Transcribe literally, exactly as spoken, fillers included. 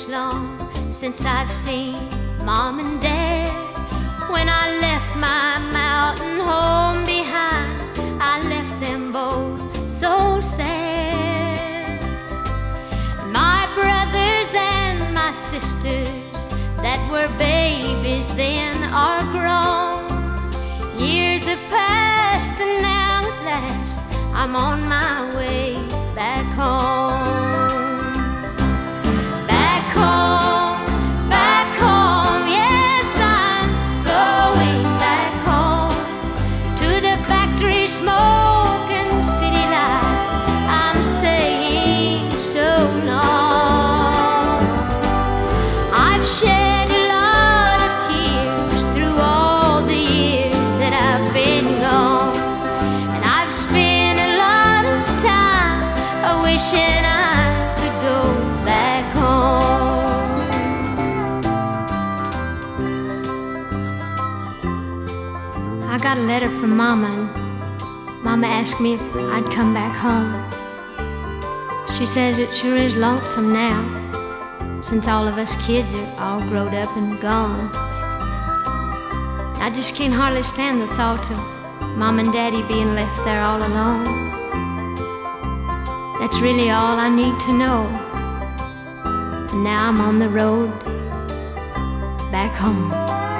much long since I've seen Mom and Dad. When I left my mountain home behind, I left them both so sad. My brothers and my sisters that were babies then are grown. Years have passed and now at last I'm on my way back home. Back home, back home, yes, I'm going back home. To the factory smoke and city life, I'm saying so long. I've shed a lot of tears through all the years that I've been gone, and I've spent a lot of time wishing I could go back home. I got a letter from Mama, and Mama asked me if I'd come back home. She says it sure is lonesome now, since all of us kids are all growed up and gone. I just can't hardly stand the thoughts of Mom and Daddy being left there all alone. That's really all I need to know. And now I'm on the road back home.